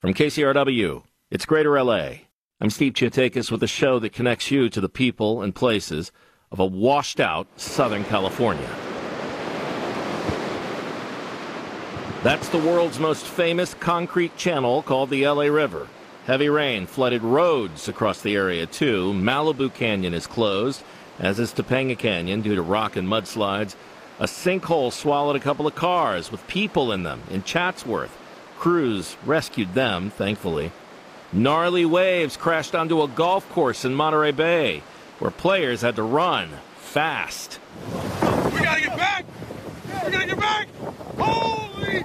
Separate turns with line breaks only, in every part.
From KCRW, it's Greater LA. I'm Steve Chiotakis with a show that connects you to the people and places of a washed-out Southern California. That's the world's most famous concrete channel called the LA River. Heavy rain flooded roads across the area, too. Malibu Canyon is closed, as is Topanga Canyon, due to rock and mudslides. A sinkhole swallowed a couple of cars with people in them in Chatsworth. Crews rescued them, thankfully. Gnarly waves crashed onto a golf course in Monterey Bay, where players had to run fast.
We gotta get back! We gotta get back! Holy!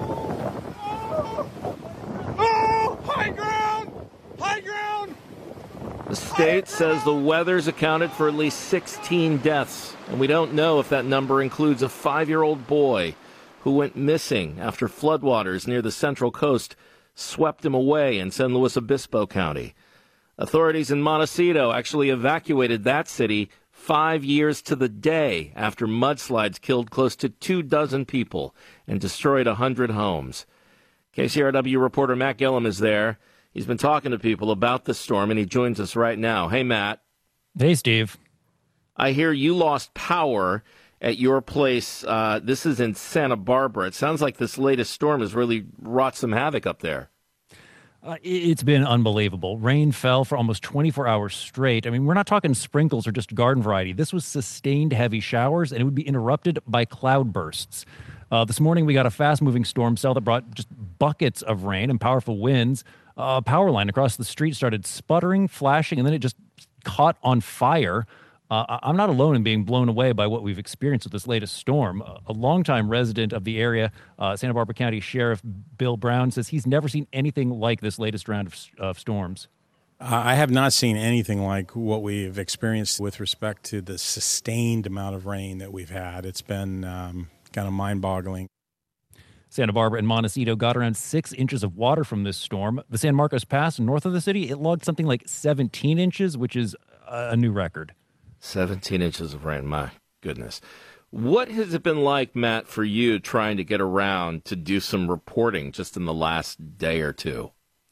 Oh! High ground! High ground!
The state says the weather's accounted for at least 16 deaths, and we don't know if that number includes a 5-year-old boy who went missing after floodwaters near the Central Coast swept him away in San Luis Obispo County. Authorities in Montecito actually evacuated that city 5 years to the day after mudslides killed close to 24 people and destroyed 100 homes. KCRW reporter Matt Gillum is there. He's been talking to people about the storm, and he joins us right now. Hey, Matt.
Hey, Steve.
I hear you lost power at your place. This is in Santa Barbara. It sounds like this latest storm has really wrought some havoc up there.
It's been unbelievable. Rain fell for almost 24 hours straight. I mean, we're not talking sprinkles or just garden variety. This was sustained heavy showers, and it would be interrupted by cloud bursts. This morning, we got a fast-moving storm cell that brought just buckets of rain and powerful winds. A power line across the street started sputtering, flashing, and then it just caught on fire. I'm not alone in being blown away by what we've experienced with this latest storm. A longtime resident of the area, Santa Barbara County Sheriff Bill Brown, says he's never seen anything like this latest round of storms.
I have not seen anything like what we've experienced with respect to the sustained amount of rain that we've had. It's been kind of mind-boggling.
Santa Barbara and Montecito got around 6 inches of water from this storm. The San Marcos Pass north of the city, it logged something like 17 inches, which is a new record.
17 inches of rain, my goodness. What has it been like, Matt, for you trying to get around to do some reporting just in the last day or two?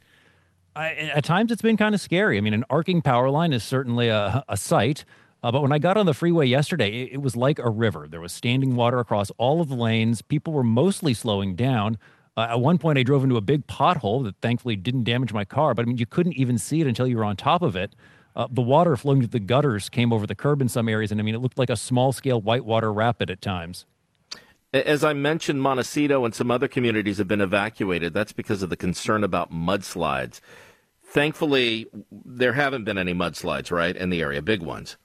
At times it's been kind of scary. I mean, an arcing power line is certainly a sight, but when I got on the freeway yesterday, it was like a river. There was standing water across all of the lanes. People were mostly slowing down. At one point, I drove into a big pothole that thankfully didn't damage my car, but I mean, you couldn't even see it until you were on top of it. The water flowing through the gutters came over the curb in some areas, and I mean, it looked like a small-scale whitewater rapid at times.
As I mentioned, Montecito and some other communities have been evacuated. That's because of the concern about mudslides. Thankfully, there haven't been any mudslides, right, in the area, big ones.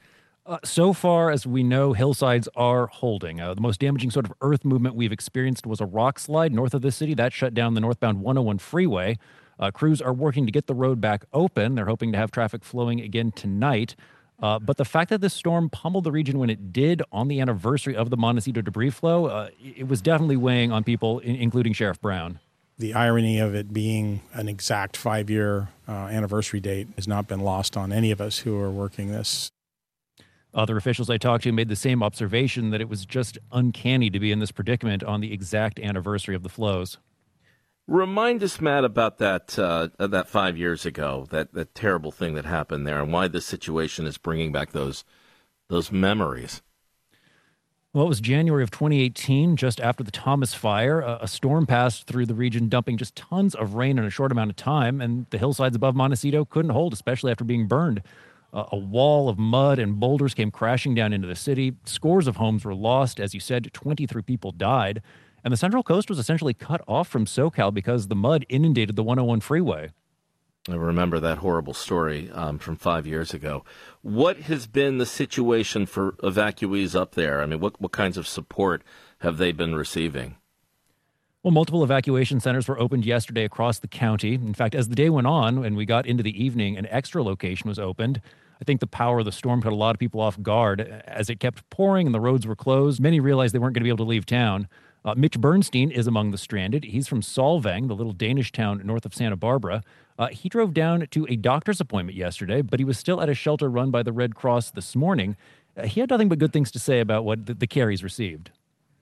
So far as we know, hillsides are holding. The most damaging sort of earth movement we've experienced was a rock slide north of the city. That shut down the northbound 101 freeway. Crews are working to get the road back open. They're hoping to have traffic flowing again tonight. But the fact that this storm pummeled the region when it did on the anniversary of the Montecito debris flow, it was definitely weighing on people, including Sheriff Brown.
The irony of it being an exact 5-year anniversary date has not been lost on any of us who are working this.
Other officials I talked to made the same observation, that it was just uncanny to be in this predicament on the exact anniversary of the flows.
Remind us, Matt, about that 5 years ago, that terrible thing that happened there, and why this situation is bringing back those memories.
Well, it was January of 2018, just after the Thomas Fire. A storm passed through the region, dumping just tons of rain in a short amount of time, and the hillsides above Montecito couldn't hold, especially after being burned. A wall of mud and boulders came crashing down into the city. Scores of homes were lost. As you said, 23 people died. And the Central Coast was essentially cut off from SoCal because the mud inundated the 101 freeway.
I remember that horrible story from 5 years ago. What has been the situation for evacuees up there? I mean, what kinds of support have they been receiving?
Well, multiple evacuation centers were opened yesterday across the county. In fact, as the day went on and we got into the evening, an extra location was opened. I think the power of the storm caught a lot of people off guard. As it kept pouring and the roads were closed, many realized they weren't going to be able to leave town. Mitch Bernstein is among the stranded. He's from Solvang, the little Danish town north of Santa Barbara. He drove down to a doctor's appointment yesterday, but he was still at a shelter run by the Red Cross this morning. He had nothing but good things to say about what the care he's received.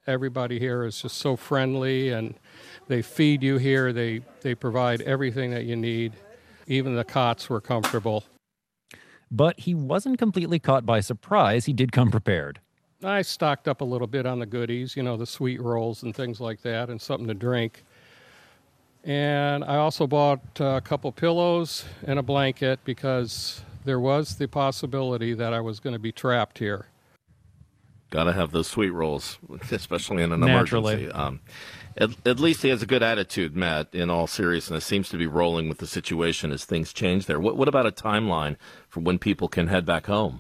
Everybody here is just so friendly, and they feed you here. They provide everything that you need. Even the cots were comfortable.
But he wasn't completely caught by surprise. He did come prepared.
I stocked up a little bit on the goodies, the sweet rolls and things like that, and something to drink. And I also bought a couple pillows and a blanket because there was the possibility that I was going to be trapped here.
Got to have those sweet rolls, especially in an
Naturally.
emergency. At least he has a good attitude, Matt, in all seriousness. Seems to be rolling with the situation as things change there. What about a timeline for when people can head back home?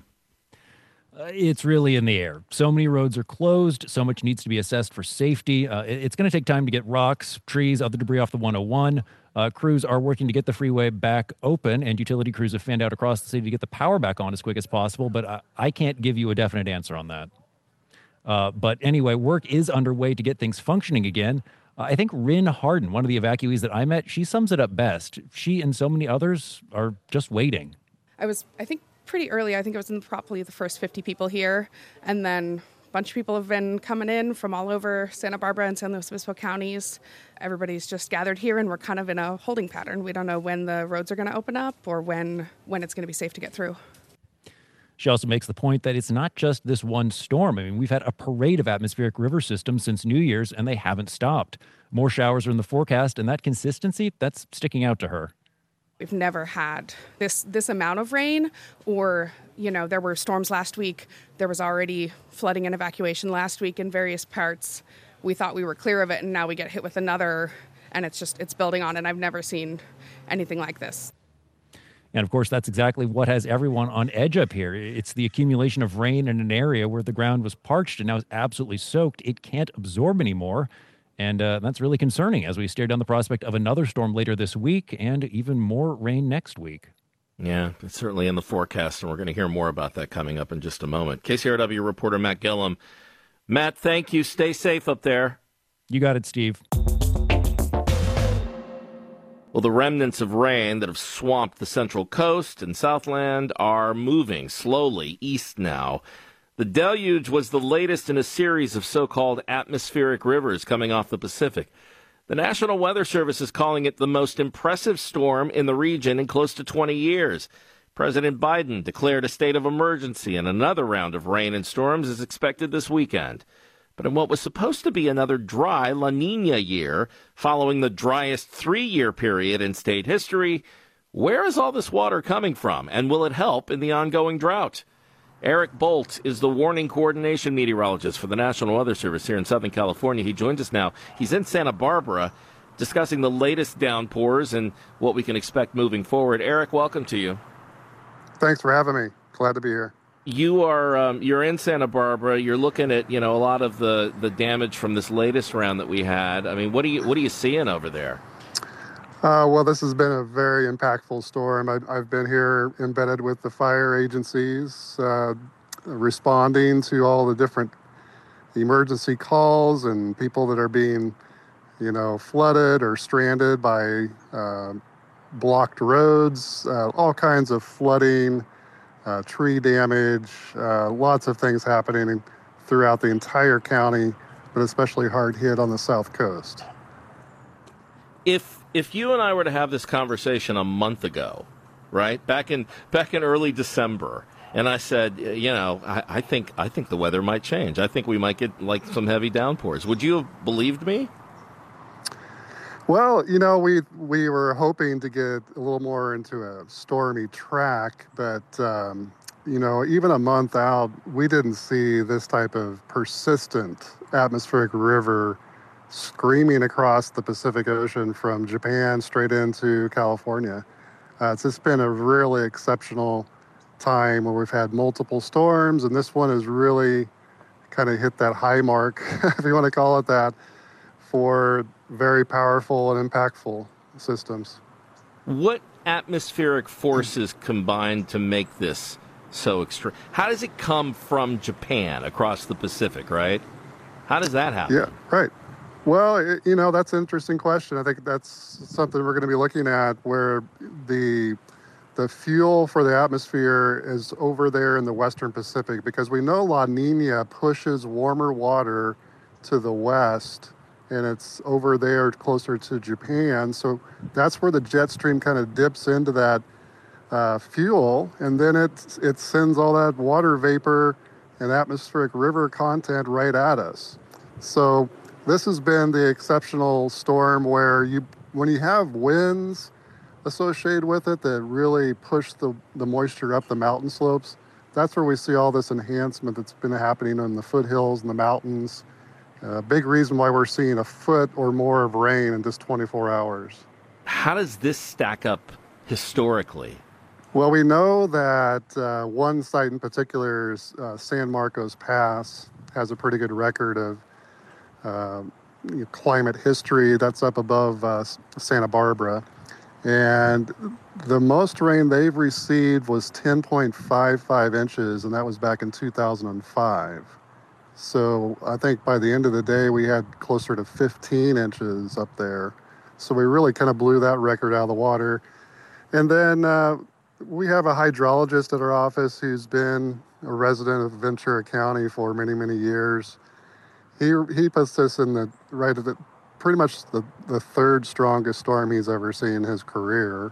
It's really in the air. So many roads are closed. So much needs to be assessed for safety. It's going to take time to get rocks, trees, other debris off the 101. Crews are working to get the freeway back open, and utility crews have fanned out across the city to get the power back on as quick as possible. But I can't give you a definite answer on that. But anyway, work is underway to get things functioning again. I think Ryn Harden, one of the evacuees that I met, she sums it up best. She and so many others are just waiting.
I think, pretty early. I think it was in probably the first 50 people here. And then a bunch of people have been coming in from all over Santa Barbara and San Luis Obispo counties. Everybody's just gathered here, and we're kind of in a holding pattern. We don't know when the roads are going to open up or when it's going to be safe to get through.
She also makes the point that it's not just this one storm. I mean, we've had a parade of atmospheric river systems since New Year's, and they haven't stopped. More showers are in the forecast, and that consistency, that's sticking out to her.
We've never had this amount of rain, or, there were storms last week. There was already flooding and evacuation last week in various parts. We thought we were clear of it, and now we get hit with another, and it's building on, and I've never seen anything like this.
And of course, that's exactly what has everyone on edge up here. It's the accumulation of rain in an area where the ground was parched and now is absolutely soaked. It can't absorb anymore. And that's really concerning as we stare down the prospect of another storm later this week and even more rain next week.
Yeah, it's certainly in the forecast, and we're going to hear more about that coming up in just a moment. KCRW reporter Matt Gillum. Matt, thank you. Stay safe up there.
You got it, Steve.
Well, the remnants of rain that have swamped the Central Coast and Southland are moving slowly east now. The deluge was the latest in a series of so-called atmospheric rivers coming off the Pacific. The National Weather Service is calling it the most impressive storm in the region in close to 20 years. President Biden declared a state of emergency, and another round of rain and storms is expected this weekend. But in what was supposed to be another dry La Nina year, following the driest 3-year period in state history, where is all this water coming from, and will it help in the ongoing drought? Eric Bolt is the warning coordination meteorologist for the National Weather Service here in Southern California. He joins us now. He's in Santa Barbara discussing the latest downpours and what we can expect moving forward. Eric, welcome to you.
Thanks for having me. Glad to be here.
You're in Santa Barbara. You're looking at, a lot of the damage from this latest round that we had. I mean, what are you seeing over there?
Well, this has been a very impactful storm. I've been here embedded with the fire agencies, responding to all the different emergency calls and people that are being, flooded or stranded by blocked roads, all kinds of flooding, tree damage, lots of things happening throughout the entire county, but especially hard hit on the South Coast.
If you and I were to have this conversation a month ago, right, back in early December, and I said, I think the weather might change. I think we might get like some heavy downpours. Would you have believed me?
Well, we were hoping to get a little more into a stormy track, but even a month out, we didn't see this type of persistent atmospheric river screaming across the Pacific Ocean from Japan straight into California. It's just been a really exceptional time where we've had multiple storms, and this one has really kind of hit that high mark, if you want to call it that, for very powerful and impactful systems.
What atmospheric forces combined to make this so extreme? How does it come from Japan across the Pacific, right? How does that happen?
Yeah, right. Well, that's an interesting question. I think that's something we're going to be looking at, where the fuel for the atmosphere is over there in the Western Pacific, because we know La Nina pushes warmer water to the west, and it's over there closer to Japan. So that's where the jet stream kind of dips into that fuel, and then it sends all that water vapor and atmospheric river content right at us. So this has been the exceptional storm where when you have winds associated with it that really push the moisture up the mountain slopes, that's where we see all this enhancement that's been happening in the foothills and the mountains. A big reason why we're seeing a foot or more of rain in just 24 hours.
How does this stack up historically?
Well, we know that one site in particular, San Marcos Pass, has a pretty good record of climate history. That's up above Santa Barbara. And the most rain they've received was 10.55 inches, and that was back in 2005. So I think by the end of the day, we had closer to 15 inches up there. So we really kind of blew that record out of the water. And then we have a hydrologist at our office who's been a resident of Ventura County for many, many years. He puts this in pretty much the third strongest storm he's ever seen in his career.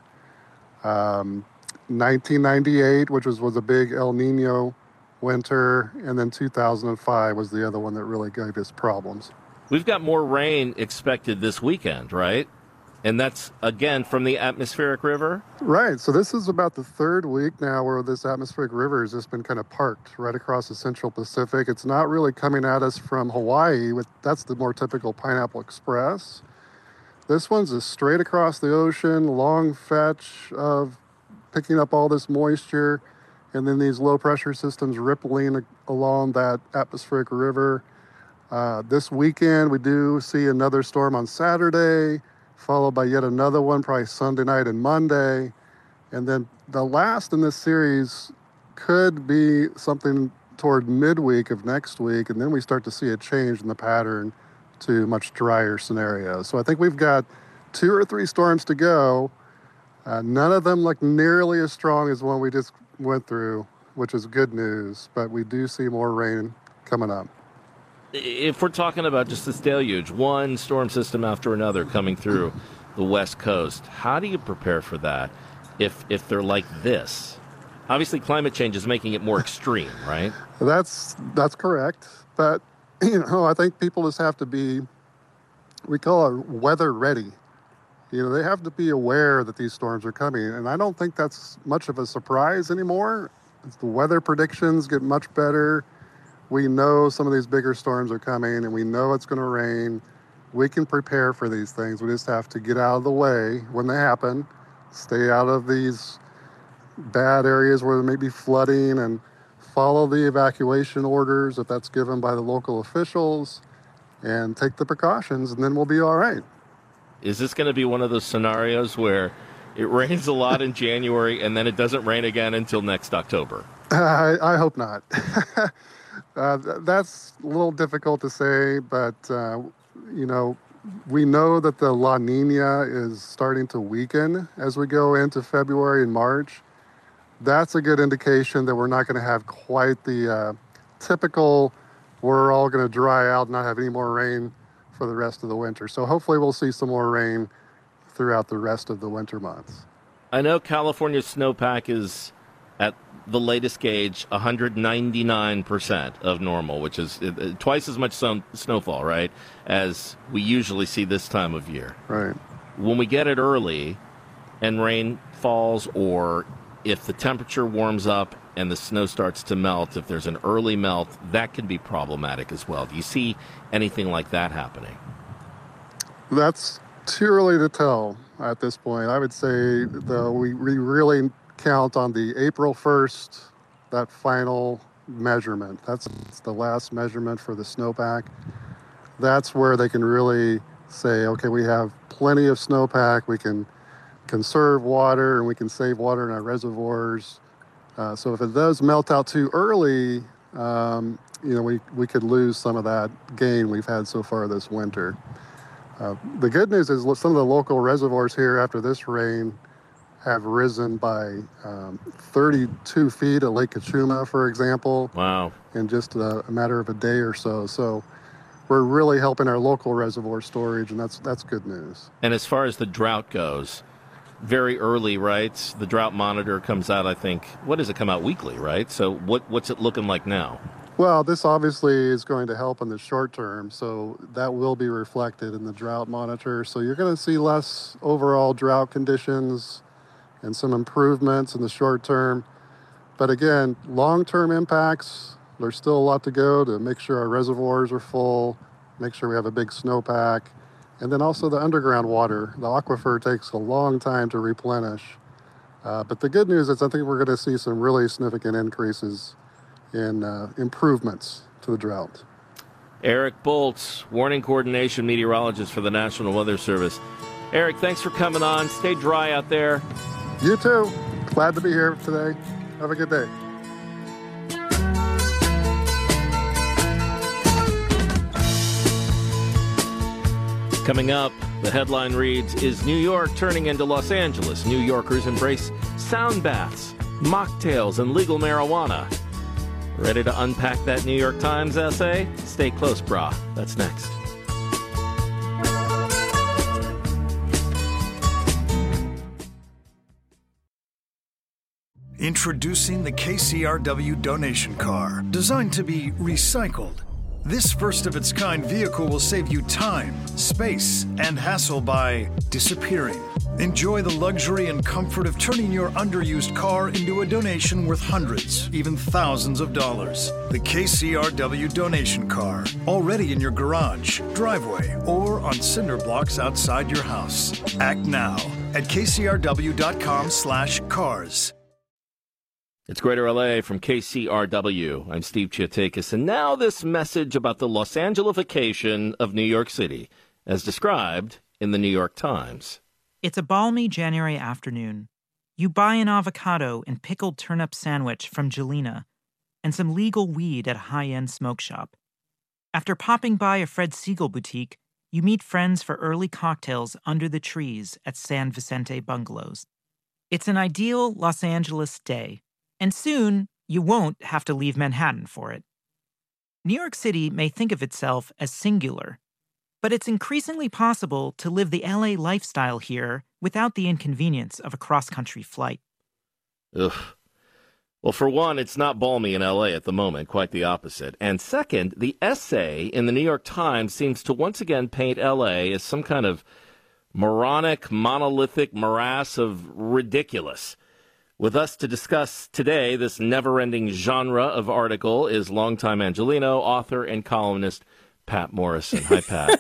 1998, which was a big El Nino winter, and then 2005 was the other one that really gave us problems.
We've got more rain expected this weekend, right? And that's, again, from the atmospheric river?
Right. So this is about the third week now where this atmospheric river has just been kind of parked right across the Central Pacific. It's not really coming at us from Hawaii. That's the more typical Pineapple Express. This one's just straight across the ocean, long fetch of picking up all this moisture, and then these low-pressure systems rippling along that atmospheric river. This weekend, we do see another storm on Saturday, followed by yet another one, probably Sunday night and Monday. And then the last in this series could be something toward midweek of next week, and then we start to see a change in the pattern to much drier scenarios. So I think we've got 2 or 3 storms to go. None of them look nearly as strong as the one we just went through, which is good news, but we do see more rain coming up.
If we're talking about just this deluge, one storm system after another coming through the West Coast, how do you prepare for that if they're like this? Obviously, climate change is making it more extreme, right?
That's correct. But, I think people just have to be, we call it weather ready. They have to be aware that these storms are coming. And I don't think that's much of a surprise anymore. As the weather predictions get much better, we know some of these bigger storms are coming, and we know it's going to rain. We can prepare for these things. We just have to get out of the way when they happen, stay out of these bad areas where there may be flooding, and follow the evacuation orders if that's given by the local officials, and take the precautions, and then we'll be all right.
Is this going to be one of those scenarios where it rains a lot in January and then it doesn't rain again until next October?
I hope not. That's a little difficult to say, but, we know that the La Nina is starting to weaken as we go into February and March. That's a good indication that we're not going to have quite the typical, we're all going to dry out and not have any more rain for the rest of the winter. So hopefully we'll see some more rain throughout the rest of the winter months.
I know California's snowpack is at the latest gauge 199% of normal, which is twice as much snowfall, right, as we usually see this time of year.
Right.
When we get it early and rain falls, or if the temperature warms up and the snow starts to melt, if there's an early melt, that can be problematic as well. Do you see anything like that happening?
That's too early to tell at this point. I would say, though, we really count on the April 1st, that final measurement. That's the last measurement for the snowpack. That's where they can really say, okay, we have plenty of snowpack, we can conserve water, and we can save water in our reservoirs. So if it does melt out too early, we could lose some of that gain we've had so far this winter. The good news is some of the local reservoirs here after this rain have risen by 32 feet at Lake Cachuma, for example.
Wow.
In just a matter of a day or so. So we're really helping our local reservoir storage, and that's good news.
And as far as the drought goes, very early, right? The drought monitor comes out, I think, what does it come out weekly, right? So what's it looking like now?
Well, this obviously is going to help in the short term, so that will be reflected in the drought monitor. So you're going to see less overall drought conditions and some improvements in the short term. But again, long-term impacts, there's still a lot to go to make sure our reservoirs are full, make sure we have a big snowpack, and then also the underground water. The aquifer takes a long time to replenish. But the good news is I think we're going to see some really significant increases in improvements to the drought.
Eric Bolts, warning coordination meteorologist for the National Weather Service. Eric, thanks for coming on. Stay dry out there.
You too. Glad to be here today. Have a good day.
Coming up, the headline reads, is New York turning into Los Angeles? New Yorkers embrace sound baths, mocktails, and legal marijuana. Ready to unpack that New York Times essay? Stay close, brah. That's next.
Introducing the KCRW donation car, designed to be recycled. This first-of-its-kind vehicle will save you time, space, and hassle by disappearing. Enjoy the luxury and comfort of turning your underused car into a donation worth hundreds, even thousands of dollars. The KCRW donation car, already in your garage, driveway, or on cinder blocks outside your house. Act now at kcrw.com/cars.
It's Greater LA from KCRW. I'm Steve Chiatakis, and now this message about the Los Angelification of New York City, as described in the New York Times.
It's a balmy January afternoon. You buy an avocado and pickled turnip sandwich from Jelena and some legal weed at a high-end smoke shop. After popping by a Fred Siegel boutique, you meet friends for early cocktails under the trees at San Vicente Bungalows. It's an ideal Los Angeles day. And soon, you won't have to leave Manhattan for it. New York City may think of itself as singular, but it's increasingly possible to live the LA lifestyle here without the inconvenience of a cross-country flight.
Ugh. Well, for one, it's not balmy in LA at the moment, quite the opposite. And second, the essay in the New York Times seems to once again paint LA as some kind of moronic, monolithic morass of ridiculous. With us to discuss today this never-ending genre of article is longtime Angelino, author and columnist Pat Morrison. Hi, Pat.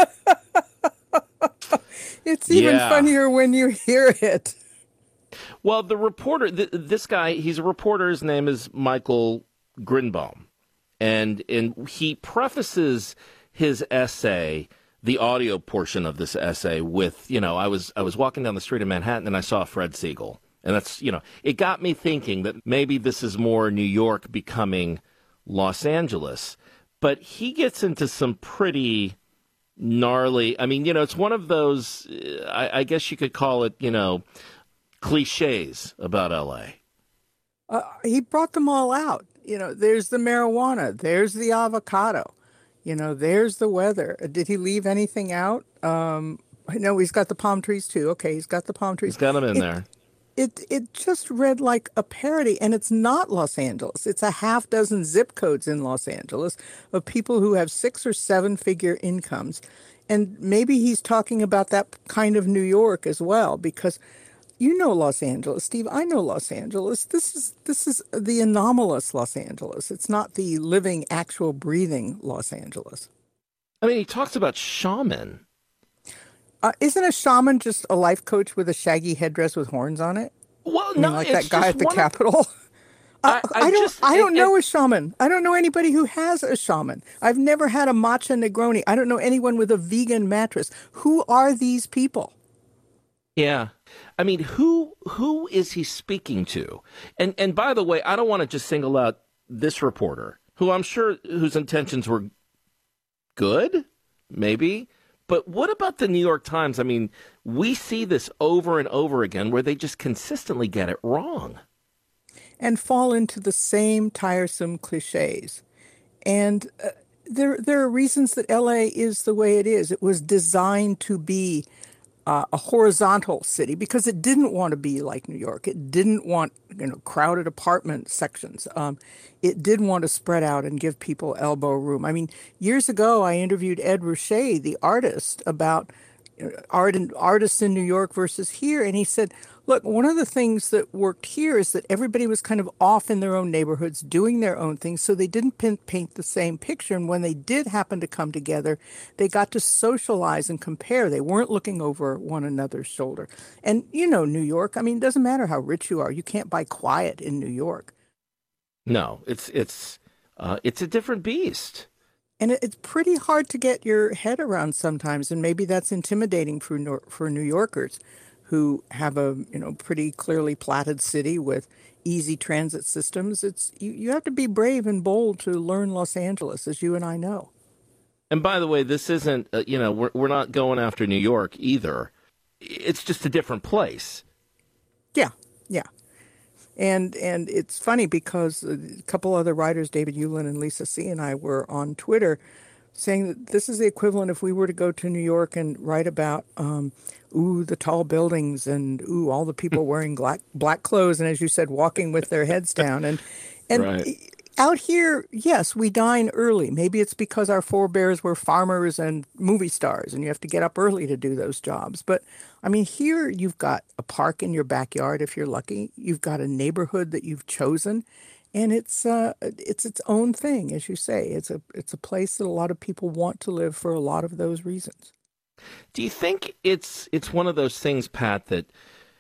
It's even funnier when you hear it.
Well, the reporter, this guy, he's a reporter. His name is Michael Grinbaum. And he prefaces his essay, the audio portion of this essay, with, I was walking down the street in Manhattan and I saw Fred Siegel. And that's, it got me thinking that maybe this is more New York becoming Los Angeles. But he gets into some pretty gnarly, it's one of those, I guess you could call it, cliches about L.A.
He brought them all out. There's the marijuana. There's the avocado. There's the weather. Did he leave anything out? No, he's got the palm trees, too. Okay, he's got the palm trees.
He's got them in there.
It just read like a parody, and it's not Los Angeles. It's a half dozen zip codes in Los Angeles of people who have 6 or 7 figure incomes. And maybe he's talking about that kind of New York as well, because Los Angeles, Steve. I know Los Angeles. This is the anomalous Los Angeles. It's not the living, actual, breathing Los Angeles.
He talks about shaman.
Isn't a shaman just a life coach with a shaggy headdress with horns on it?
Well, no,
like that guy at the Capitol. I don't know a shaman. I don't know anybody who has a shaman. I've never had a matcha Negroni. I don't know anyone with a vegan mattress. Who are these people?
Yeah. Who is he speaking to? And by the way, I don't want to just single out this reporter, who I'm sure whose intentions were good, maybe. But what about the New York Times? We see this over and over again where they just consistently get it wrong.
And fall into the same tiresome cliches. And there are reasons that LA is the way it is. It was designed to be a horizontal city because it didn't want to be like New York. It didn't want, crowded apartment sections. It did want to spread out and give people elbow room. I mean, years ago, I interviewed Ed Ruscha, the artist, about artists in New York versus here. And he said, look, one of the things that worked here is that everybody was kind of off in their own neighborhoods, doing their own things, so they didn't paint the same picture. And when they did happen to come together, they got to socialize and compare. They weren't looking over one another's shoulder. And, New York, I mean, it doesn't matter how rich you are. You can't buy quiet in New York. No, it's a different beast. And it's pretty hard to get your head around sometimes, and maybe that's intimidating for New Yorkers who have a pretty clearly platted city with easy transit systems. You have to be brave and bold to learn Los Angeles, as you and I know. And by the way, this isn't we're not going after New York either. It's just a different place. Yeah. And it's funny because a couple other writers, David Hewlin and Lisa C. and I, were on Twitter saying that this is the equivalent if we were to go to New York and write about, the tall buildings and, all the people wearing black clothes and, as you said, walking with their heads down. And right. Out here, yes, we dine early. Maybe it's because our forebears were farmers and movie stars, and you have to get up early to do those jobs. But, I mean, here you've got a park in your backyard, if you're lucky. You've got a neighborhood that you've chosen, and it's its own thing, as you say. It's a place that a lot of people want to live for a lot of those reasons. Do you think it's one of those things, Pat, that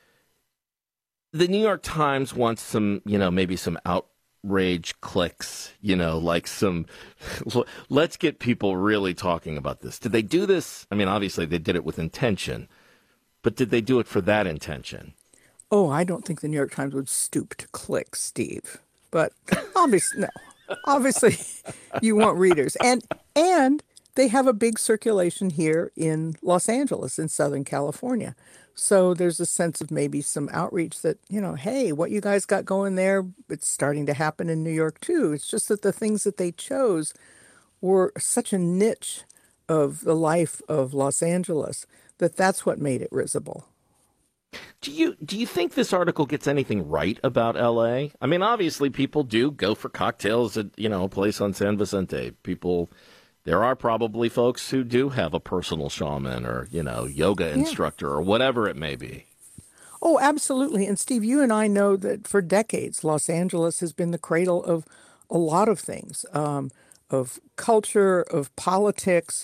the New York Times wants some, maybe some outrage clicks, like some, let's get people really talking about this. Did they do this? I mean, obviously they did it with intention, but did they do it for that intention? Oh, I don't think the New York Times would stoop to clicks, Steve. But obviously, no. Obviously, you want readers. And they have a big circulation here in Los Angeles, in Southern California. So there's a sense of maybe some outreach that, hey, what you guys got going there, it's starting to happen in New York too. It's just that the things that they chose were such a niche of the life of Los Angeles that's what made it risible. Do you think this article gets anything right about L.A.? I mean, obviously people do go for cocktails at, a place on San Vicente. There are probably folks who do have a personal shaman or, yoga instructor or whatever it may be. Oh, absolutely. And Steve, you and I know that for decades, Los Angeles has been the cradle of a lot of things, of culture, of politics,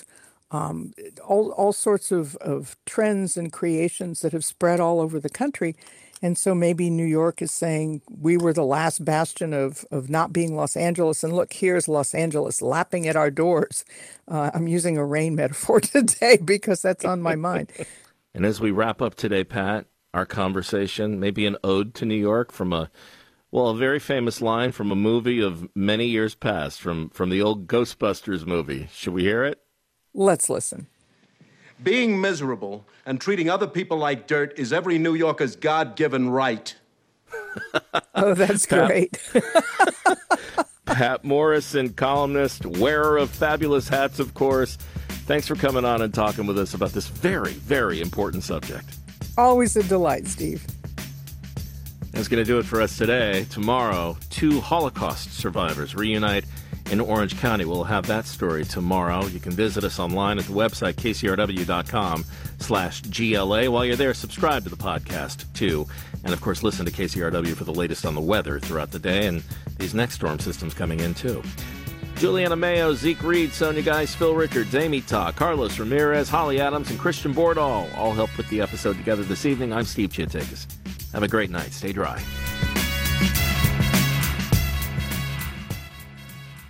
all sorts of trends and creations that have spread all over the country. And so maybe New York is saying we were the last bastion of not being Los Angeles. And look, here's Los Angeles lapping at our doors. I'm using a rain metaphor today because that's on my mind. And as we wrap up today, Pat, our conversation, maybe an ode to New York from a very famous line from a movie of many years past, from the old Ghostbusters movie. Should we hear it? Let's listen.
Being miserable and treating other people like dirt is every New Yorker's God-given right.
Oh, that's great.
Pat Morrison, columnist, wearer of fabulous hats, of course. Thanks for coming on and talking with us about this very, very important subject.
Always a delight, Steve.
That's going to do it for us today. Tomorrow, 2 Holocaust survivors reunite in Orange County. We'll have that story tomorrow. You can visit us online at the website, kcrw.com/GLA. While you're there, subscribe to the podcast, too. And, of course, listen to KCRW for the latest on the weather throughout the day and these next storm systems coming in, too. Juliana Mayo, Zeke Reed, Sonia Geis, Phil Richards, Amy Ta, Carlos Ramirez, Holly Adams, and Christian Bordahl all helped put the episode together this evening. I'm Steve Chiatakis. Have a great night. Stay dry.